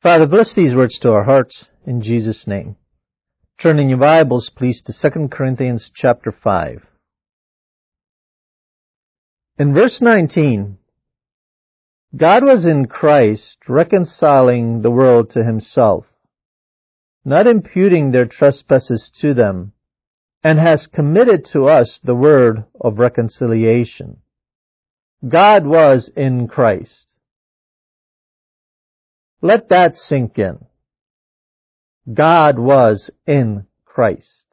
Father, bless these words to our hearts in Jesus' name. Turn in your Bibles, please, to 2 Corinthians chapter 5. In verse 19, God was in Christ reconciling the world to himself, not imputing their trespasses to them, and has committed to us the word of reconciliation. God was in Christ. Let that sink in. God was in Christ.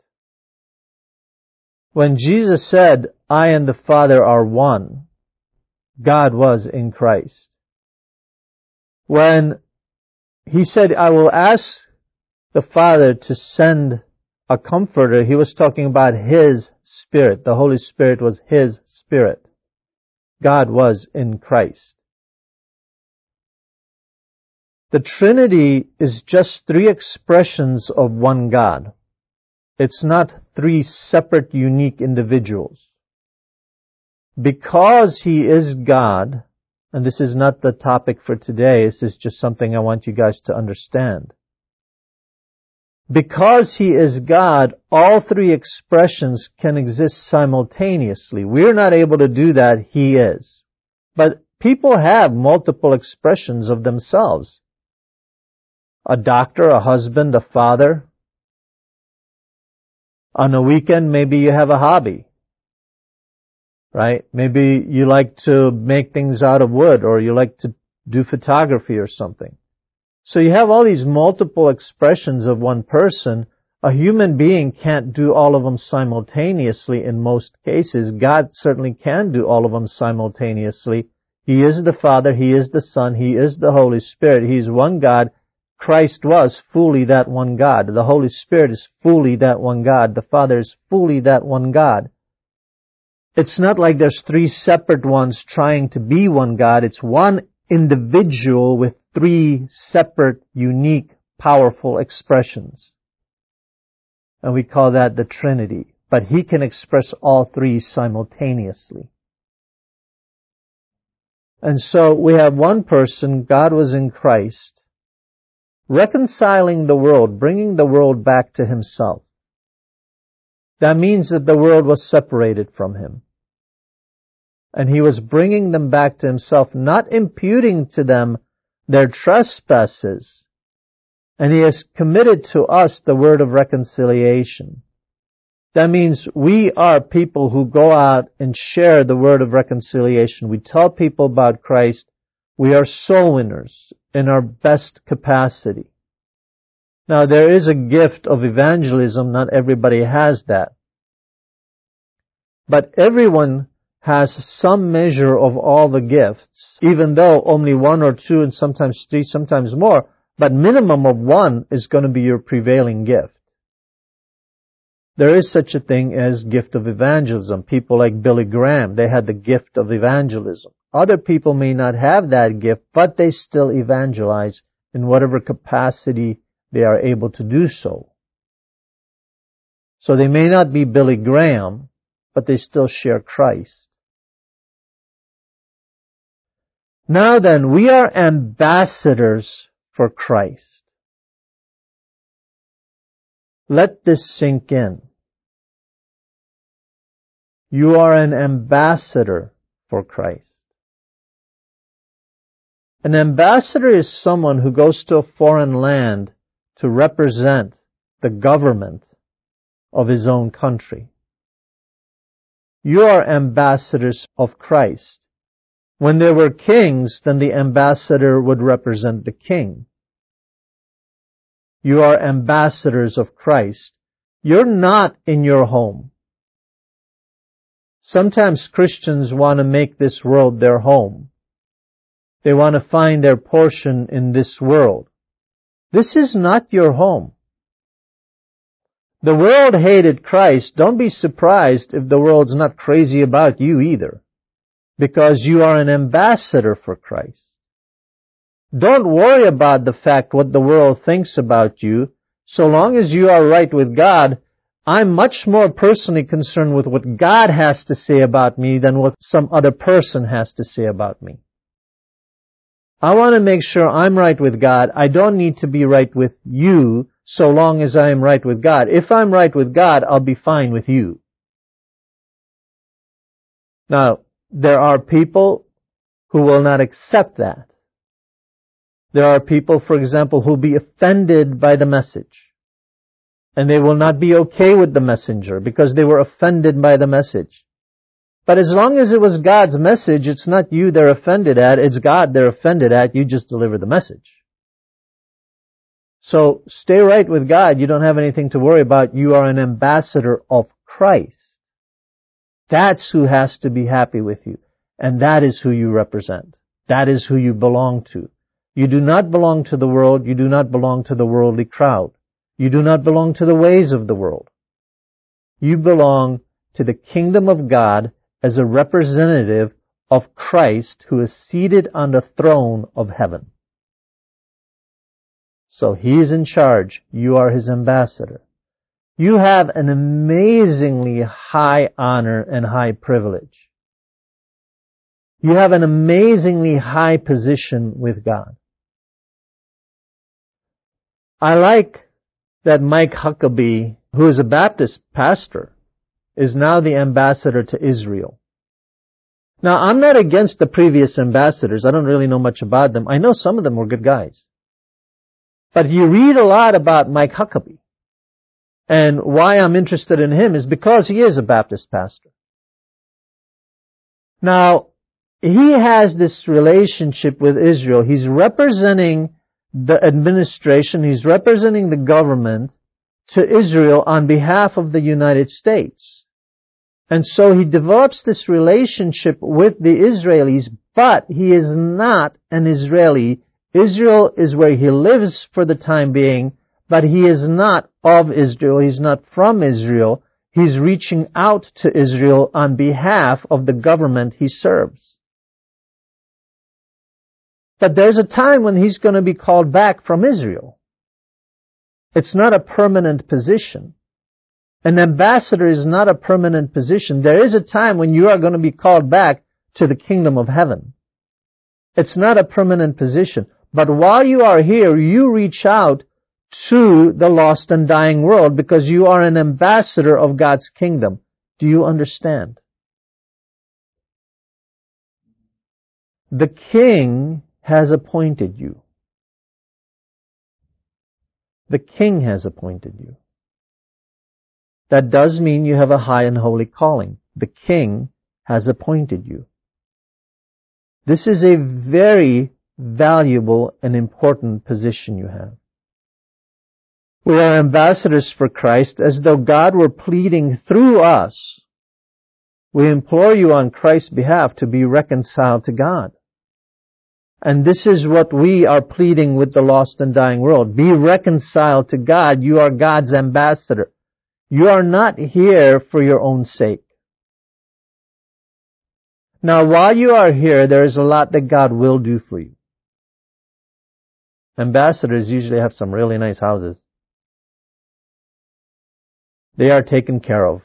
When Jesus said, I and the Father are one, God was in Christ. When he said, I will ask the Father to send a comforter, he was talking about his Spirit. The Holy Spirit was his Spirit. God was in Christ. The Trinity is just three expressions of one God. It's not three separate, unique individuals. Because he is God, and this is not the topic for today, this is just something I want you guys to understand. Because he is God, all three expressions can exist simultaneously. We're not able to do that, he is. But people have multiple expressions of themselves. A doctor, a husband, a father. On a weekend, maybe you have a hobby. Right? Maybe you like to make things out of wood, or you like to do photography or something. So you have all these multiple expressions of one person. A human being can't do all of them simultaneously in most cases. God certainly can do all of them simultaneously. He is the Father, He is the Son, He is the Holy Spirit. He is one God. Christ was fully that one God. The Holy Spirit is fully that one God. The Father is fully that one God. It's not like there's three separate ones trying to be one God. It's one individual with three separate, unique, powerful expressions. And we call that the Trinity. But He can express all three simultaneously. And so we have one person, God was in Christ, reconciling the world, bringing the world back to Himself. That means that the world was separated from Him. And He was bringing them back to Himself, not imputing to them their trespasses. And He has committed to us the word of reconciliation. That means we are people who go out and share the word of reconciliation. We tell people about Christ. We are soul winners in our best capacity. Now, there is a gift of evangelism. Not everybody has that. But everyone has some measure of all the gifts, even though only one or two and sometimes three, sometimes more, but minimum of one is going to be your prevailing gift. There is such a thing as gift of evangelism. People like Billy Graham, they had the gift of evangelism. Other people may not have that gift, but they still evangelize in whatever capacity they are able to do so. So they may not be Billy Graham, but they still share Christ. Now then, we are ambassadors for Christ. Let this sink in. You are an ambassador for Christ. An ambassador is someone who goes to a foreign land to represent the government of his own country. You are ambassadors of Christ. When there were kings, then the ambassador would represent the king. You are ambassadors of Christ. You're not in your home. Sometimes Christians want to make this world their home. They want to find their portion in this world. This is not your home. The world hated Christ. Don't be surprised if the world's not crazy about you either, because you are an ambassador for Christ. Don't worry about the fact what the world thinks about you. So long as you are right with God, I'm much more personally concerned with what God has to say about me than what some other person has to say about me. I want to make sure I'm right with God. I don't need to be right with you so long as I am right with God. If I'm right with God, I'll be fine with you. Now, there are people who will not accept that. There are people, for example, who will be offended by the message. And they will not be okay with the messenger because they were offended by the message. But as long as it was God's message, it's not you they're offended at, it's God they're offended at, you just deliver the message. So stay right with God, you don't have anything to worry about, you are an ambassador of Christ. That's who has to be happy with you. And that is who you represent. That is who you belong to. You do not belong to the world, you do not belong to the worldly crowd. You do not belong to the ways of the world. You belong to the kingdom of God as a representative of Christ who is seated on the throne of heaven. So He is in charge. You are His ambassador. You have an amazingly high honor and high privilege. You have an amazingly high position with God. I like that Mike Huckabee, who is a Baptist pastor, is now the ambassador to Israel. Now, I'm not against the previous ambassadors. I don't really know much about them. I know some of them were good guys. But you read a lot about Mike Huckabee. And why I'm interested in him is because he is a Baptist pastor. Now, he has this relationship with Israel. He's representing the administration, he's representing the government to Israel on behalf of the United States. And so he develops this relationship with the Israelis, but he is not an Israeli. Israel is where he lives for the time being, but he is not of Israel. He's not from Israel. He's reaching out to Israel on behalf of the government he serves. But there's a time when he's going to be called back from Israel. It's not a permanent position. An ambassador is not a permanent position. There is a time when you are going to be called back to the kingdom of heaven. It's not a permanent position. But while you are here, you reach out to the lost and dying world because you are an ambassador of God's kingdom. Do you understand? The king has appointed you. The king has appointed you. That does mean you have a high and holy calling. The king has appointed you. This is a very valuable and important position you have. We are ambassadors for Christ as though God were pleading through us. We implore you on Christ's behalf to be reconciled to God. And this is what we are pleading with the lost and dying world. Be reconciled to God. You are God's ambassador. You are not here for your own sake. Now, while you are here, there is a lot that God will do for you. Ambassadors usually have some really nice houses. They are taken care of.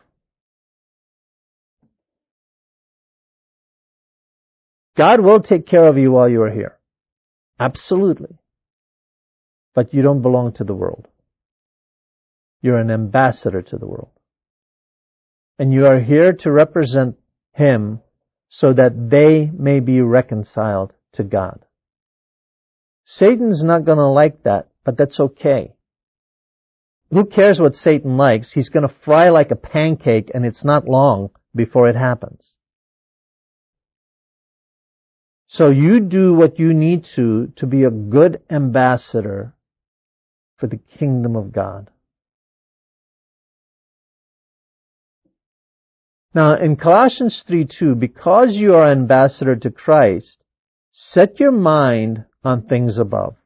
God will take care of you while you are here. Absolutely. But you don't belong to the world. You're an ambassador to the world. And you are here to represent Him so that they may be reconciled to God. Satan's not going to like that, but that's okay. Who cares what Satan likes? He's going to fry like a pancake, and it's not long before it happens. So you do what you need to be a good ambassador for the kingdom of God. Now, in Colossians 3:2, because you are ambassador to Christ, set your mind on things above.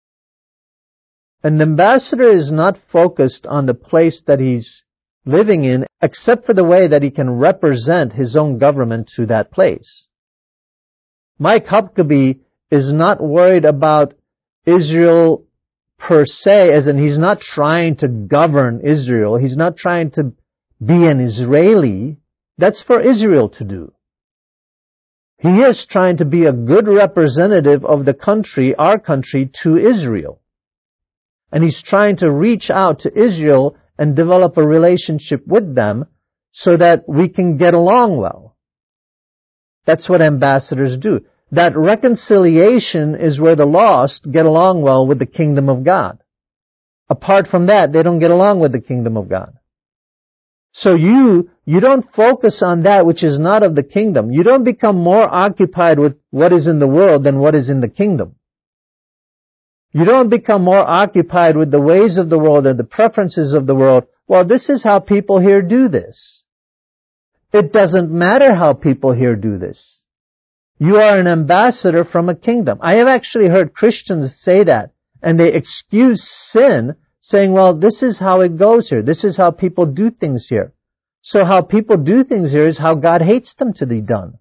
An ambassador is not focused on the place that he's living in, except for the way that he can represent his own government to that place. Mike Huckabee is not worried about Israel per se, as in he's not trying to govern Israel. He's not trying to be an Israeli. That's for Israel to do. He is trying to be a good representative of the country, our country, to Israel. And he's trying to reach out to Israel and develop a relationship with them so that we can get along well. That's what ambassadors do. That reconciliation is where the lost get along well with the kingdom of God. Apart from that, they don't get along with the kingdom of God. So you don't focus on that which is not of the kingdom. You don't become more occupied with what is in the world than what is in the kingdom. You don't become more occupied with the ways of the world and the preferences of the world. Well, this is how people here do this. It doesn't matter how people here do this. You are an ambassador from a kingdom. I have actually heard Christians say that, and they excuse sin, saying, well, this is how it goes here. This is how people do things here. So how people do things here is how God hates them to be done.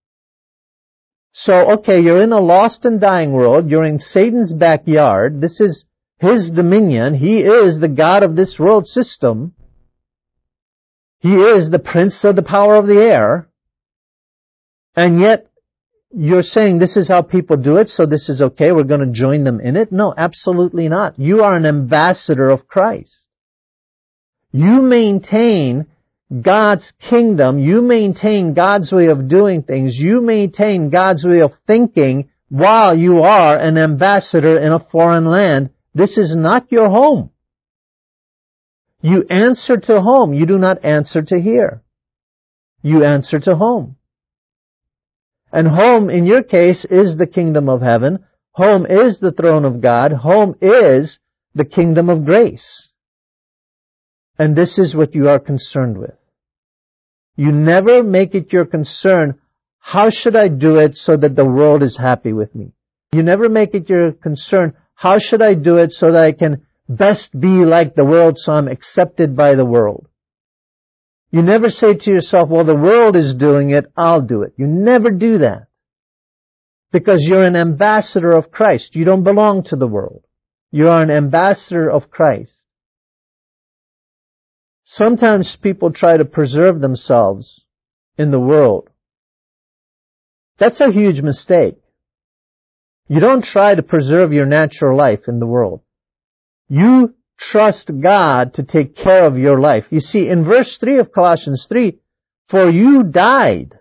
So, okay, you're in a lost and dying world. You're in Satan's backyard. This is his dominion. He is the God of this world system. He is the prince of the power of the air. And yet, you're saying this is how people do it, so this is okay, we're going to join them in it? No, absolutely not. You are an ambassador of Christ. You maintain God's kingdom, you maintain God's way of doing things, you maintain God's way of thinking while you are an ambassador in a foreign land. This is not your home. You answer to home. You do not answer to here. You answer to home. And home, in your case, is the kingdom of heaven. Home is the throne of God. Home is the kingdom of grace. And this is what you are concerned with. You never make it your concern, how should I do it so that the world is happy with me? You never make it your concern, how should I do it so that I can best be like the world so I'm accepted by the world? You never say to yourself, well, the world is doing it, I'll do it. You never do that. Because you're an ambassador of Christ. You don't belong to the world. You are an ambassador of Christ. Sometimes people try to preserve themselves in the world. That's a huge mistake. You don't try to preserve your natural life in the world. You trust God to take care of your life. You see, in verse 3 of Colossians 3, for you died.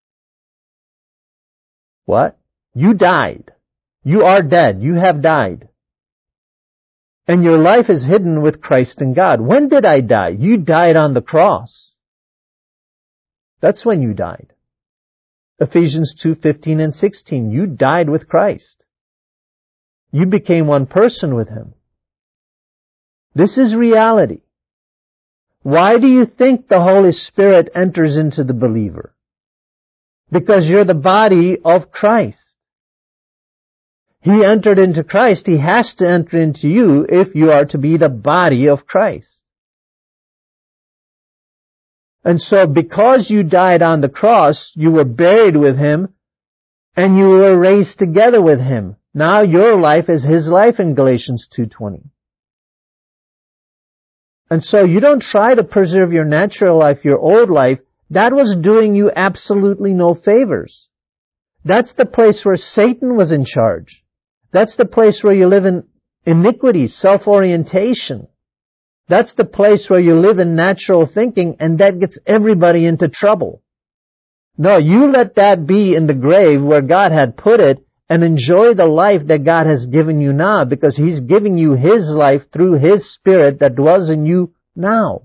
What? You died. You are dead. You have died. And your life is hidden with Christ in God. When did I die? You died on the cross. That's when you died. Ephesians 2:15 and 16. You died with Christ. You became one person with Him. This is reality. Why do you think the Holy Spirit enters into the believer? Because you're the body of Christ. He entered into Christ. He has to enter into you if you are to be the body of Christ. And so because you died on the cross, you were buried with Him and you were raised together with Him. Now your life is His life in Galatians 2:20. And so you don't try to preserve your natural life, your old life. That was doing you absolutely no favors. That's the place where Satan was in charge. That's the place where you live in iniquity, self-orientation. That's the place where you live in natural thinking, and that gets everybody into trouble. No, you let that be in the grave where God had put it, and enjoy the life that God has given you now, because He's giving you His life through His Spirit that dwells in you now.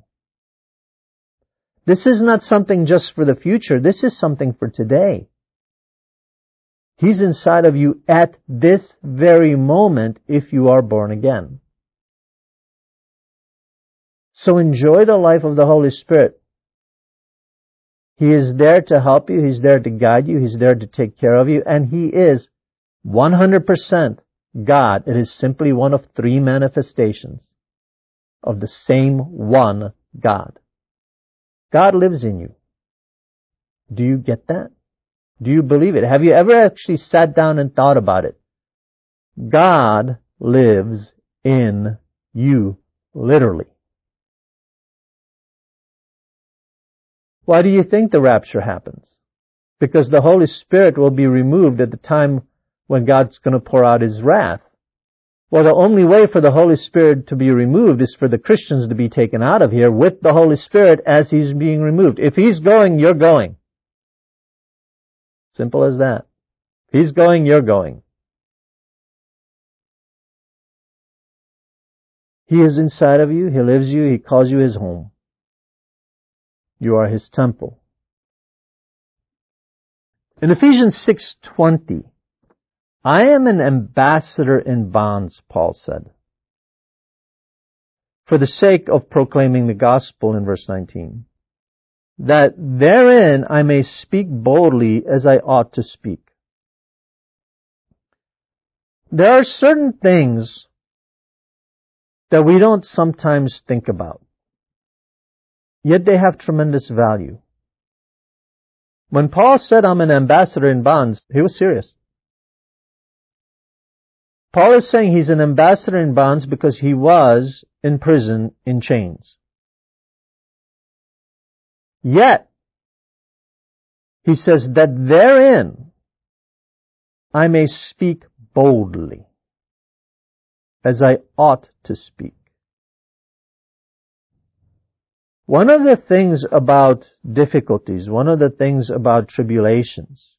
This is not something just for the future. This is something for today. He's inside of you at this very moment if you are born again. So enjoy the life of the Holy Spirit. He is there to help you. He's there to guide you. He's there to take care of you. And He is 100% God. It is simply one of three manifestations of the same one God. God lives in you. Do you get that? Do you believe it? Have you ever actually sat down and thought about it? God lives in you, literally. Why do you think the rapture happens? because the Holy Spirit will be removed at the time when God's going to pour out His wrath. Well, the only way for the Holy Spirit to be removed is for the Christians to be taken out of here with the Holy Spirit as He's being removed. If He's going, you're going. Simple as that. If He's going, you're going. He is inside of you. He lives you. He calls you His home. You are His temple. In Ephesians 6:20, I am an ambassador in bonds, Paul said, for the sake of proclaiming the gospel in verse 19, that therein I may speak boldly as I ought to speak. There are certain things that we don't sometimes think about, yet they have tremendous value. When Paul said, I'm an ambassador in bonds, he was serious. Paul is saying he's an ambassador in bonds because he was in prison in chains. Yet, he says that therein I may speak boldly, as I ought to speak. One of the things about difficulties, one of the things about tribulations,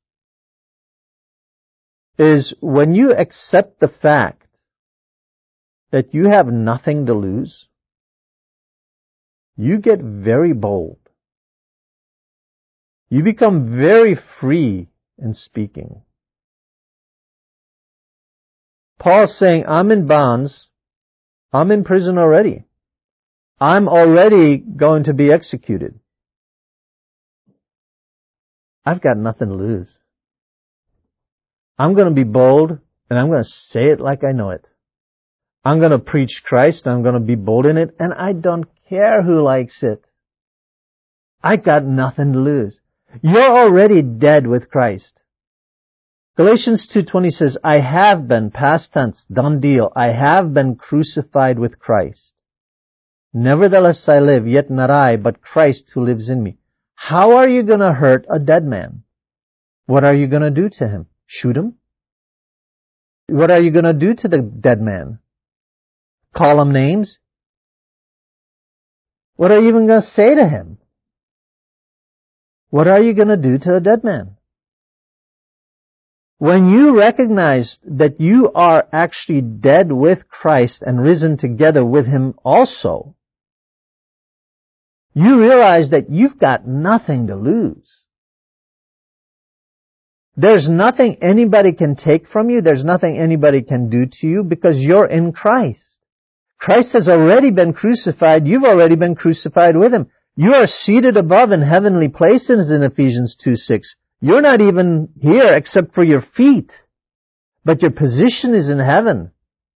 is when you accept the fact that you have nothing to lose, you get very bold. You become very free in speaking. Paul's saying, I'm in bonds. I'm in prison already. I'm already going to be executed. I've got nothing to lose. I'm going to be bold, and I'm going to say it like I know it. I'm going to preach Christ, I'm going to be bold in it, and I don't care who likes it. I got nothing to lose. You're already dead with Christ. Galatians 2:20 says, I have been, past tense, done deal, I have been crucified with Christ. Nevertheless I live, yet not I, but Christ who lives in me. How are you going to hurt a dead man? What are you going to do to him? Shoot him? What are you going to do to the dead man? Call him names? What are you even going to say to him? What are you going to do to a dead man? When you recognize that you are actually dead with Christ and risen together with Him also, you realize that you've got nothing to lose. There's nothing anybody can take from you. There's nothing anybody can do to you because you're in Christ. Christ has already been crucified. You've already been crucified with Him. You are seated above in heavenly places in Ephesians 2:6. You're not even here except for your feet, but your position is in heaven.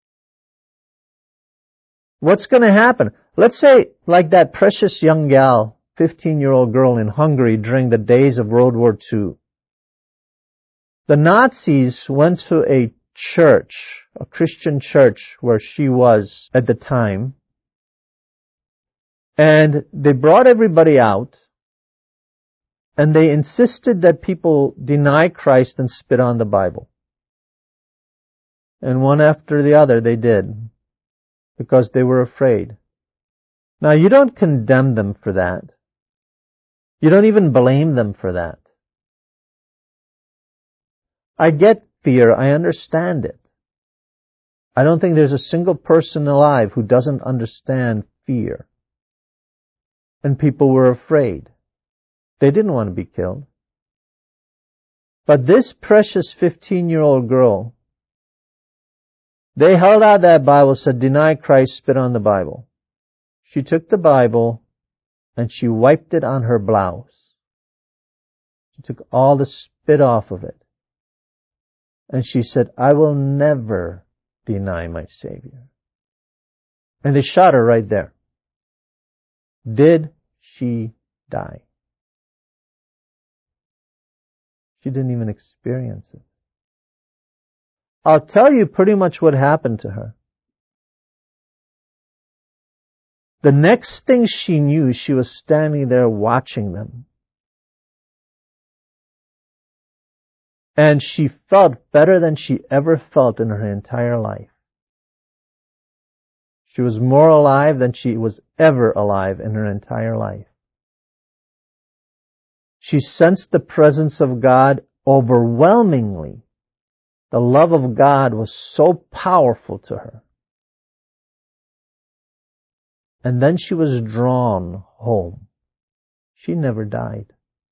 What's going to happen? Let's say, like that precious young gal, 15-year-old girl in Hungary during the days of World War II. The Nazis went to a church, a Christian church where she was at the time, and they brought everybody out, and they insisted that people deny Christ and spit on the Bible. And one after the other they did, because they were afraid. Now, you don't condemn them for that. You don't even blame them for that. I get fear. I understand it. I don't think there's a single person alive who doesn't understand fear. And people were afraid. They didn't want to be killed. But this precious 15-year-old girl, they held out that Bible, said, deny Christ, spit on the Bible. She took the Bible and she wiped it on her blouse. She took all the spit off of it. And she said, I will never deny my Savior. And they shot her right there. Did she die? She didn't even experience it. I'll tell you pretty much what happened to her. The next thing she knew, she was standing there watching them. And she felt better than she ever felt in her entire life. She was more alive than she was ever alive in her entire life. She sensed the presence of God overwhelmingly. The love of God was so powerful to her. And then she was drawn home. She never died.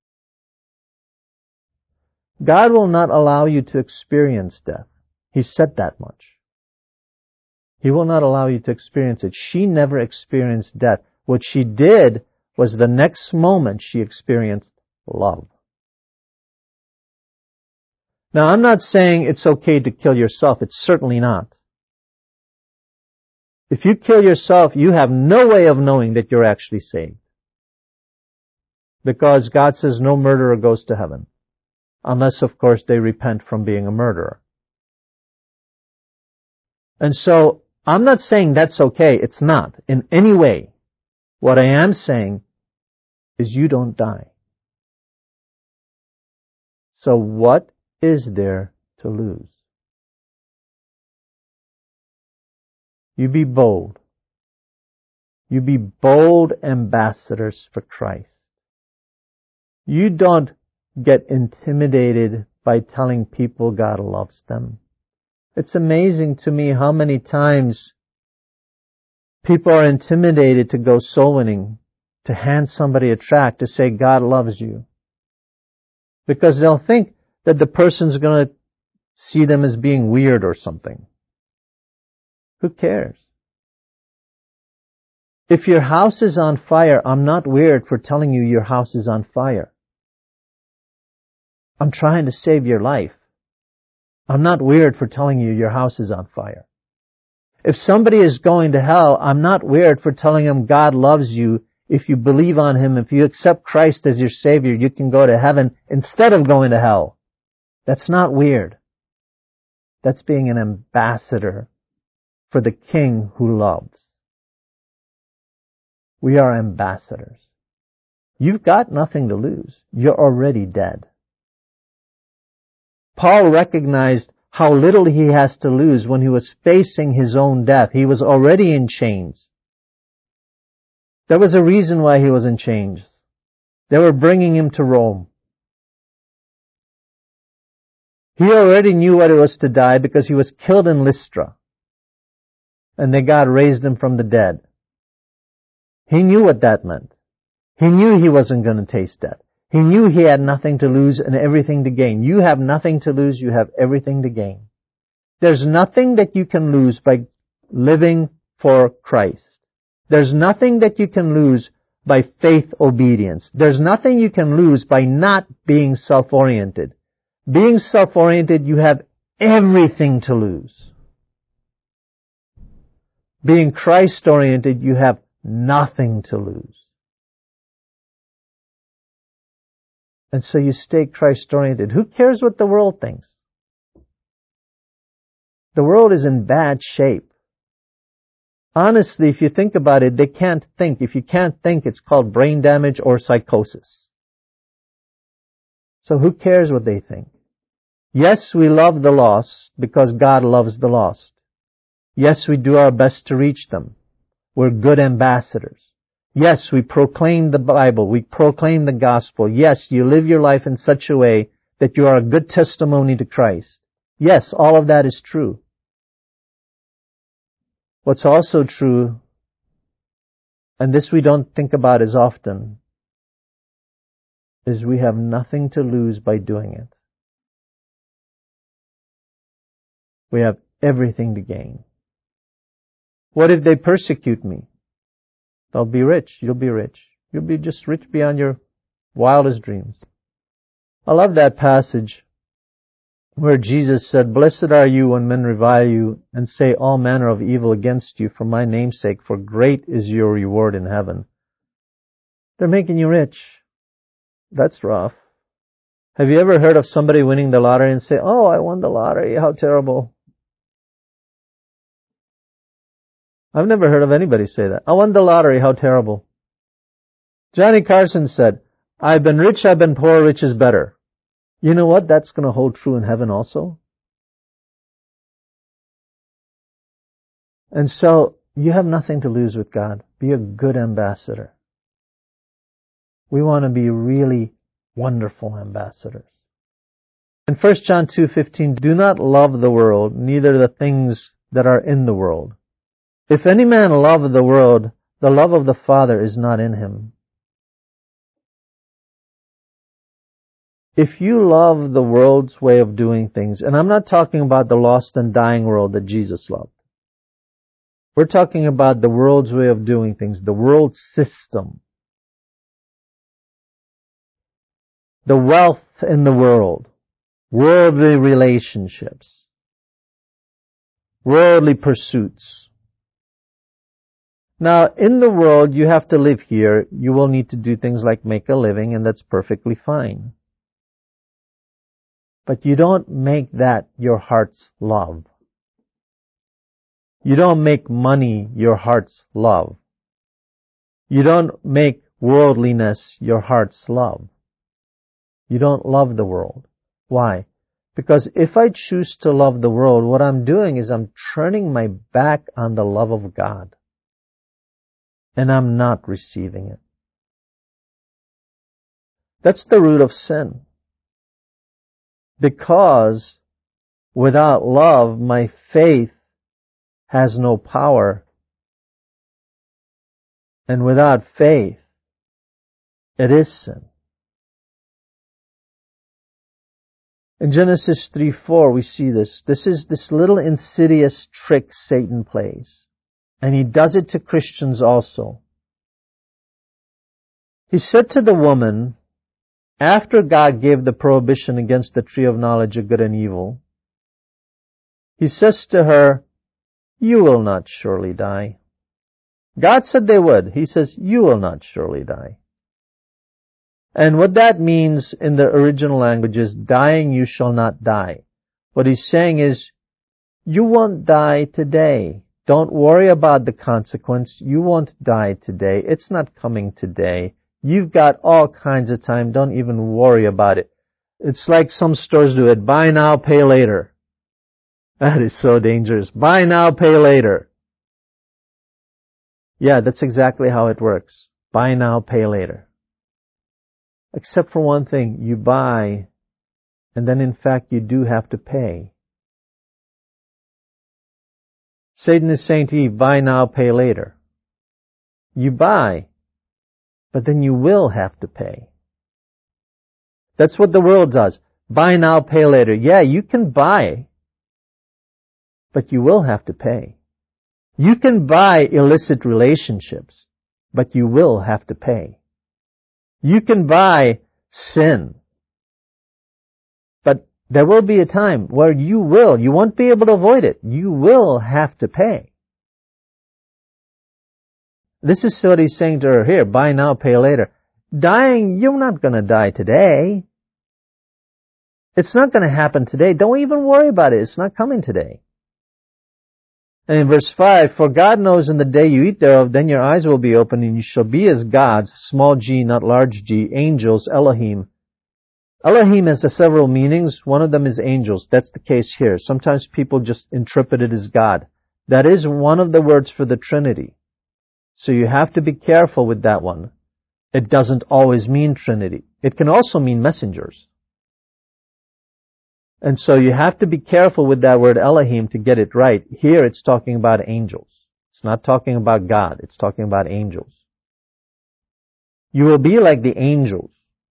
God will not allow you to experience death. He said that much. He will not allow you to experience it. She never experienced death. What she did was the next moment she experienced love. Now, I'm not saying it's okay to kill yourself. It's certainly not. If you kill yourself, you have no way of knowing that you're actually saved. Because God says no murderer goes to heaven. Unless, of course, they repent from being a murderer. And so, I'm not saying that's okay. It's not in any way. What I am saying is you don't die. So what is there to lose? You be bold. You be bold ambassadors for Christ. You don't get intimidated by telling people God loves them. It's amazing to me how many times people are intimidated to go soul winning, to hand somebody a tract, to say God loves you. Because they'll think that the person's going to see them as being weird or something. Who cares? If your house is on fire, I'm not weird for telling you your house is on fire. I'm trying to save your life. I'm not weird for telling you your house is on fire. If somebody is going to hell, I'm not weird for telling them God loves you. If you believe on Him, if you accept Christ as your Savior, you can go to heaven instead of going to hell. That's not weird. That's being an ambassador for the King who loves. We are ambassadors. You've got nothing to lose. You're already dead. Paul recognized how little he has to lose when he was facing his own death. He was already in chains. There was a reason why he was in chains. They were bringing him to Rome. He already knew what it was to die because he was killed in Lystra. And then God raised him from the dead. He knew what that meant. He knew he wasn't going to taste death. He knew he had nothing to lose and everything to gain. You have nothing to lose, you have everything to gain. There's nothing that you can lose by living for Christ. There's nothing that you can lose by faith obedience. There's nothing you can lose by not being self-oriented. Being self-oriented, you have everything to lose. Being Christ-oriented, you have nothing to lose. And so you stay Christ-oriented. Who cares what the world thinks? The world is in bad shape. Honestly, if you think about it, they can't think. If you can't think, it's called brain damage or psychosis. So who cares what they think? Yes, we love the lost because God loves the lost. Yes, we do our best to reach them. We're good ambassadors. Yes, we proclaim the Bible. We proclaim the gospel. Yes, you live your life in such a way that you are a good testimony to Christ. Yes, all of that is true. What's also true, and this we don't think about as often, is we have nothing to lose by doing it. We have everything to gain. What if they persecute me? They'll be rich. You'll be rich. You'll be just rich beyond your wildest dreams. I love that passage where Jesus said, "Blessed are you when men revile you and say all manner of evil against you for my name's sake, for great is your reward in heaven." They're making you rich. That's rough. Have you ever heard of somebody winning the lottery and say, "Oh, I won the lottery, how terrible"? I've never heard of anybody say that. "I won the lottery, how terrible." Johnny Carson said, "I've been rich, I've been poor, rich is better." You know what? That's going to hold true in heaven also. And so, you have nothing to lose with God. Be a good ambassador. We want to be really wonderful ambassadors. In 1 John 2:15, do not love the world, neither the things that are in the world. If any man love the world, the love of the Father is not in him. If you love the world's way of doing things, and I'm not talking about the lost and dying world that Jesus loved. We're talking about the world's way of doing things, the world system. The wealth in the world, worldly relationships, worldly pursuits. Now, in the world, you have to live here. You will need to do things like make a living, and that's perfectly fine. But you don't make that your heart's love. You don't make money your heart's love. You don't make worldliness your heart's love. You don't love the world. Why? Because if I choose to love the world, what I'm doing is I'm turning my back on the love of God. And I'm not receiving it. That's the root of sin. Because without love, my faith has no power. And without faith, it is sin. In Genesis 3:4, we see this. This is this little insidious trick Satan plays. And he does it to Christians also. He said to the woman, after God gave the prohibition against the tree of knowledge of good and evil, he says to her, you will not surely die. God said they would. He says, you will not surely die. And what that means in the original language is, dying you shall not die. What he's saying is, you won't die today. Don't worry about the consequence. You won't die today. It's not coming today. You've got all kinds of time. Don't even worry about it. It's like some stores do it. Buy now, pay later. That is so dangerous. Buy now, pay later. Yeah, that's exactly how it works. Buy now, pay later. Except for one thing, you buy, and then in fact you do have to pay. Satan is saying to Eve, buy now, pay later. You buy, but then you will have to pay. That's what the world does. Buy now, pay later. Yeah, you can buy, but you will have to pay. You can buy illicit relationships, but you will have to pay. You can buy sin. But there will be a time where you won't be able to avoid it. You will have to pay. This is what he's saying to her here, buy now, pay later. Dying, you're not going to die today. It's not going to happen today. Don't even worry about it. It's not coming today. And in verse 5, for God knows in the day you eat thereof, then your eyes will be opened, and you shall be as gods, small g, not large g, angels, Elohim. Elohim has several meanings. One of them is angels. That's the case here. Sometimes people just interpret it as God. That is one of the words for the Trinity. So you have to be careful with that one. It doesn't always mean Trinity. It can also mean messengers. And so you have to be careful with that word Elohim to get it right. Here it's talking about angels. It's not talking about God. It's talking about angels. You will be like the angels,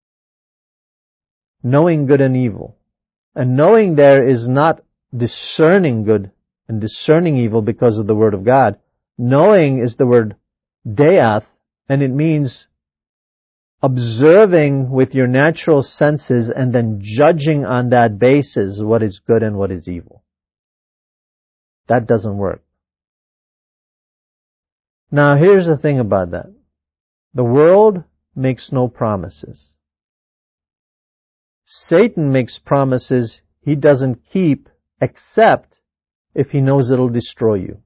knowing good and evil. And knowing there is not discerning good and discerning evil because of the word of God. Knowing is the word death, and it means observing with your natural senses and then judging on that basis what is good and what is evil. That doesn't work. Now here's the thing about that. The world makes no promises. Satan makes promises he doesn't keep except if he knows it'll destroy you.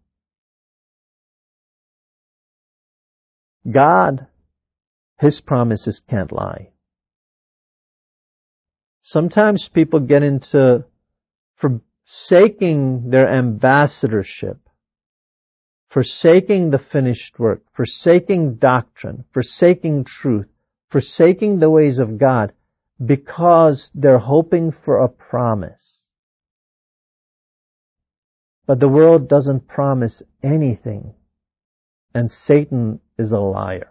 God, His promises can't lie. Sometimes people get into forsaking their ambassadorship, forsaking the finished work, forsaking doctrine, forsaking truth, forsaking the ways of God, because they're hoping for a promise. But the world doesn't promise anything, and Satan is a liar.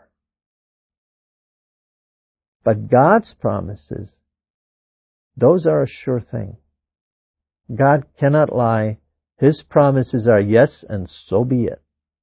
But God's promises, those are a sure thing. God cannot lie. His promises are yes, and so be it.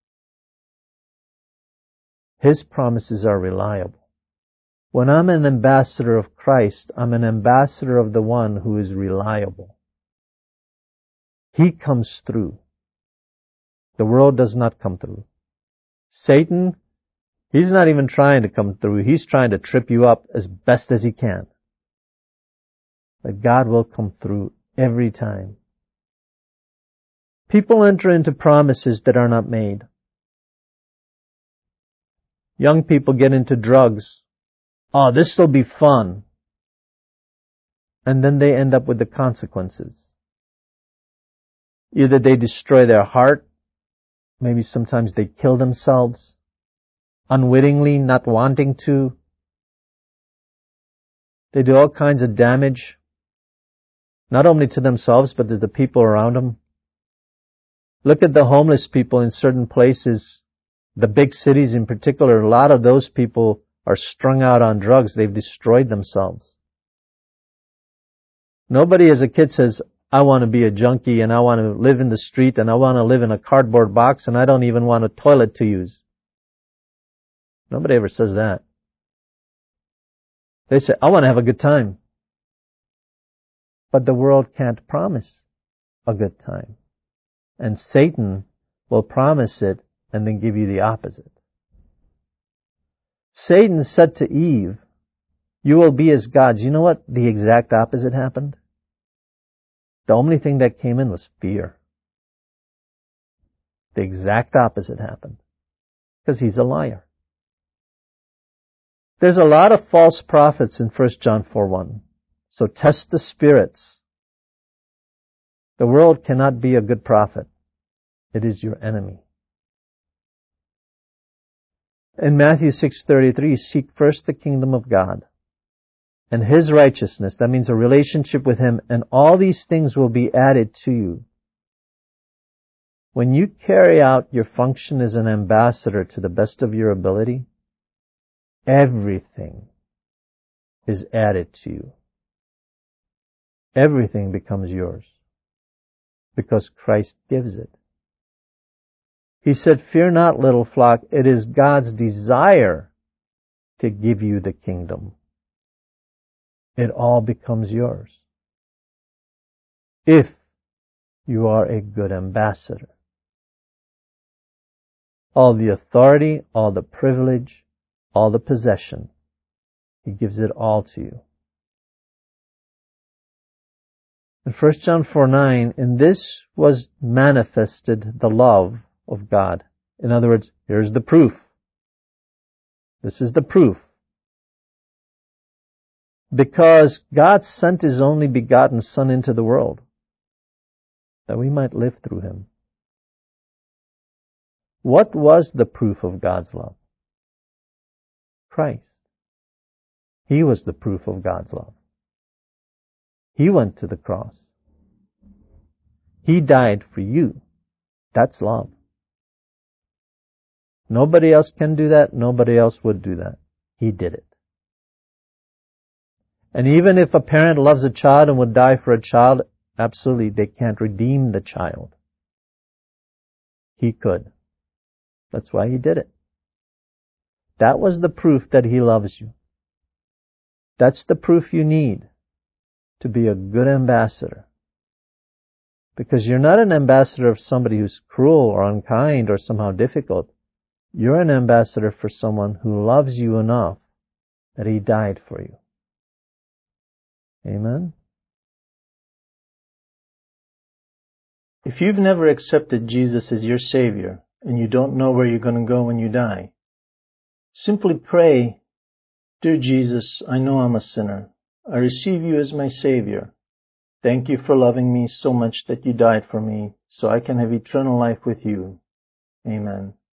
His promises are reliable. When I'm an ambassador of Christ, I'm an ambassador of the one who is reliable. He comes through. The world does not come through. Satan, he's not even trying to come through. He's trying to trip you up as best as he can. But God will come through every time. People enter into promises that are not made. Young people get into drugs. Oh, this will be fun. And then they end up with the consequences. Either they destroy their heart, maybe sometimes they kill themselves, unwittingly, not wanting to. They do all kinds of damage, not only to themselves, but to the people around them. Look at the homeless people in certain places, the big cities in particular. A lot of those people are strung out on drugs. They've destroyed themselves. Nobody as a kid says, I want to be a junkie and I want to live in the street and I want to live in a cardboard box and I don't even want a toilet to use. Nobody ever says that. They say, I want to have a good time. But the world can't promise a good time. And Satan will promise it and then give you the opposite. Satan said to Eve, you will be as gods. You know what? The exact opposite happened. The only thing that came in was fear. The exact opposite happened. Because he's a liar. There's a lot of false prophets in 1 John 4:1. So test the spirits. The world cannot be a good prophet. It is your enemy. In Matthew 6:33, seek first the kingdom of God and His righteousness. That means a relationship with Him, and all these things will be added to you. When you carry out your function as an ambassador to the best of your ability, everything is added to you. Everything becomes yours because Christ gives it. He said, fear not, little flock, it is God's desire to give you the kingdom. It all becomes yours if you are a good ambassador. All the authority, all the privilege, all the possession, He gives it all to you. In 1 John 4:9, in this was manifested the love of God. In other words, here's the proof. This is the proof. Because God sent His only begotten Son into the world, that we might live through Him. What was the proof of God's love? Christ. He was the proof of God's love. He went to the cross. He died for you. That's love. Nobody else can do that. Nobody else would do that. He did it. And even if a parent loves a child and would die for a child, absolutely, they can't redeem the child. He could. That's why He did it. That was the proof that He loves you. That's the proof you need to be a good ambassador. Because you're not an ambassador of somebody who's cruel or unkind or somehow difficult. You're an ambassador for someone who loves you enough that He died for you. Amen? If you've never accepted Jesus as your Savior and you don't know where you're going to go when you die, simply pray, Dear Jesus, I know I'm a sinner. I receive you as my Savior. Thank you for loving me so much that you died for me, so I can have eternal life with you. Amen.